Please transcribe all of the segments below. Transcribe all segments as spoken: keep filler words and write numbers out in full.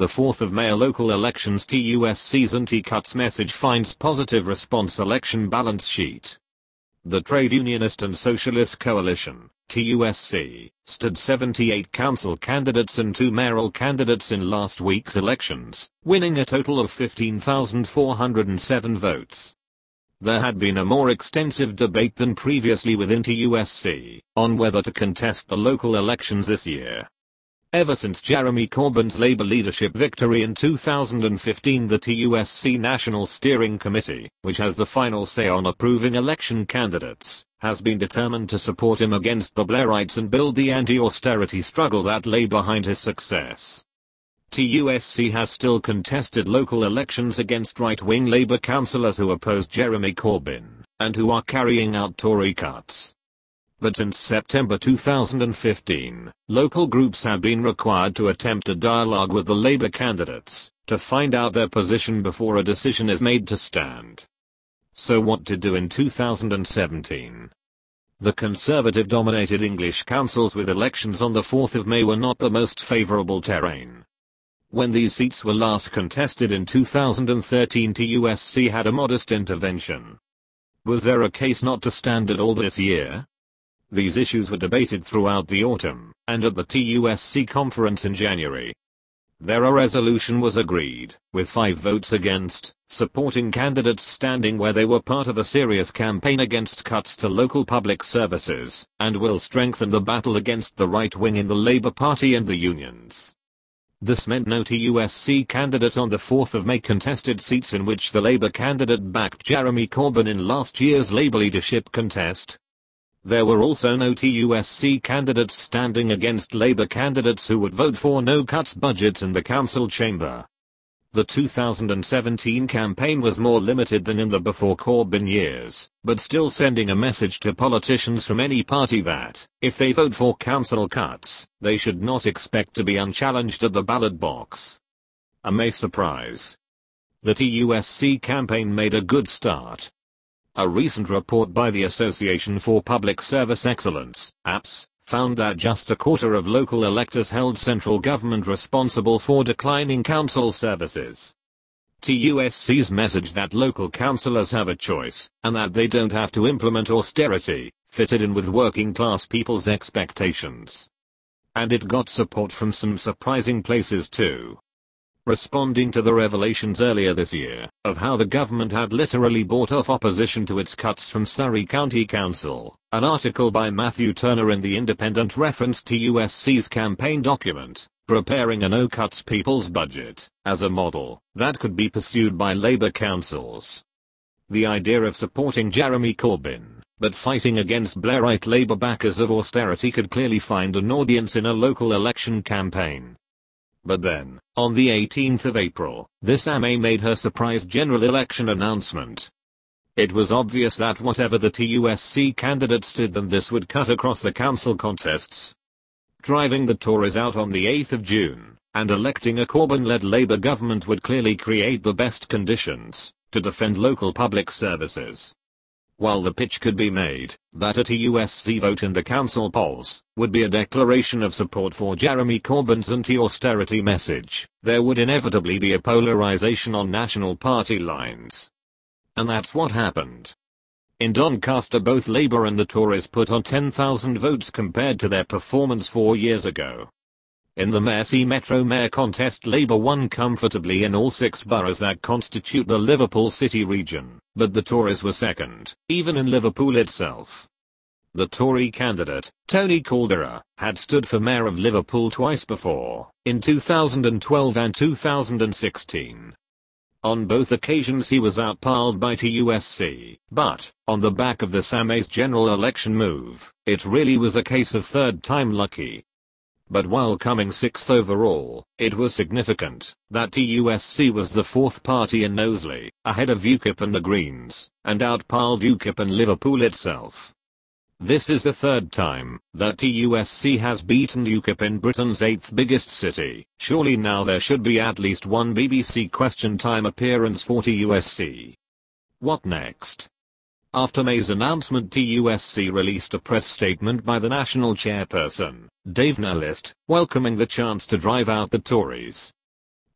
The fourth of May local elections T U S C's anti-cuts message finds positive response election balance sheet. The Trade Unionist and Socialist Coalition, T U S C, stood seventy-eight council candidates and two mayoral candidates in last week's elections, winning a total of fifteen thousand four hundred seven votes. There had been a more extensive debate than previously within T U S C on whether to contest the local elections this year. Ever since Jeremy Corbyn's Labour leadership victory in two thousand fifteen, the T U S C National Steering Committee, which has the final say on approving election candidates, has been determined to support him against the Blairites and build the anti-austerity struggle that lay behind his success. T U S C has still contested local elections against right-wing Labour councillors who opposed Jeremy Corbyn, and who are carrying out Tory cuts. But since September two thousand fifteen, local groups have been required to attempt a dialogue with the Labour candidates, to find out their position before a decision is made to stand. So what to do in two thousand seventeen? The Conservative-dominated English councils with elections on the fourth of May were not the most favourable terrain. When these seats were last contested in two thousand thirteen, T U S C had a modest intervention. Was there a case not to stand at all this year? These issues were debated throughout the autumn, and at the T U S C conference in January. There a resolution was agreed, with five votes against, supporting candidates standing where they were part of a serious campaign against cuts to local public services, and will strengthen the battle against the right wing in the Labour Party and the unions. This meant no T U S C candidate on the fourth of May contested seats in which the Labour candidate backed Jeremy Corbyn in last year's Labour leadership contest. There were also no T U S C candidates standing against Labour candidates who would vote for no-cuts budgets in the council chamber. The two thousand seventeen campaign was more limited than in the before Corbyn years, but still sending a message to politicians from any party that, if they vote for council cuts, they should not expect to be unchallenged at the ballot box. A May surprise. The T U S C campaign made a good start. A recent report by the Association for Public Service Excellence, A P S, found that just a quarter of local electors held central government responsible for declining council services. T U S C's message that local councillors have a choice, and that they don't have to implement austerity, fitted in with working class people's expectations. And it got support from some surprising places too. Responding to the revelations earlier this year, of how the government had literally bought off opposition to its cuts from Surrey County Council, an article by Matthew Turner in The Independent referenced T U S C's campaign document, preparing a no-cuts people's budget, as a model that could be pursued by Labour councils. The idea of supporting Jeremy Corbyn, but fighting against Blairite Labour backers of austerity could clearly find an audience in a local election campaign. But then, on the eighteenth of April, this A M A made her surprise general election announcement. It was obvious that whatever the T U S C candidates did, then this would cut across the council contests. Driving the Tories out on the eighth of June, and electing a Corbyn-led Labour government would clearly create the best conditions to defend local public services. While the pitch could be made that a T U S C vote in the council polls would be a declaration of support for Jeremy Corbyn's anti-austerity message, there would inevitably be a polarization on national party lines. And that's what happened. In Doncaster, both Labour and the Tories put on ten thousand votes compared to their performance four years ago. In the Mersey Metro Mayor contest, Labour won comfortably in all six boroughs that constitute the Liverpool City region, but the Tories were second, even in Liverpool itself. The Tory candidate, Tony Caldeira, had stood for Mayor of Liverpool twice before, in two thousand twelve and two thousand sixteen. On both occasions he was outpolled by T U S C, but, on the back of the S A M A's general election move, it really was a case of third time lucky. But while coming sixth overall, it was significant that T U S C was the fourth party in Knowsley, ahead of UKIP and the Greens, and outpolled UKIP and Liverpool itself. This is the third time that T U S C has beaten UKIP in Britain's eighth biggest city. Surely now there should be at least one B B C Question Time appearance for T U S C. What next? After May's announcement, T U S C released a press statement by the national chairperson, Dave Nalist, welcoming the chance to drive out the Tories.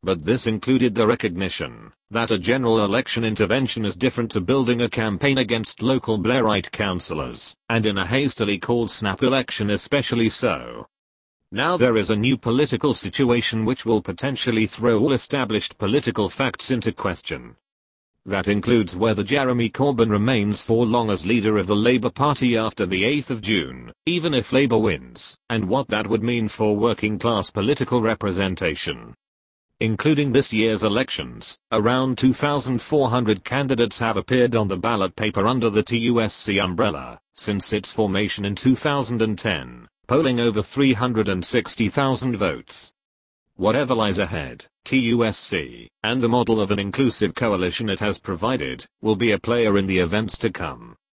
But this included the recognition that a general election intervention is different to building a campaign against local Blairite councillors, and in a hastily called snap election especially so. Now there is a new political situation which will potentially throw all established political facts into question. That includes whether Jeremy Corbyn remains for long as leader of the Labour Party after the eighth of June, even if Labour wins, and what that would mean for working class political representation. Including this year's elections, around two thousand four hundred candidates have appeared on the ballot paper under the T U S C umbrella since its formation in two thousand ten, polling over three hundred sixty thousand votes. Whatever lies ahead, T U S C, and the model of an inclusive coalition it has provided, will be a player in the events to come.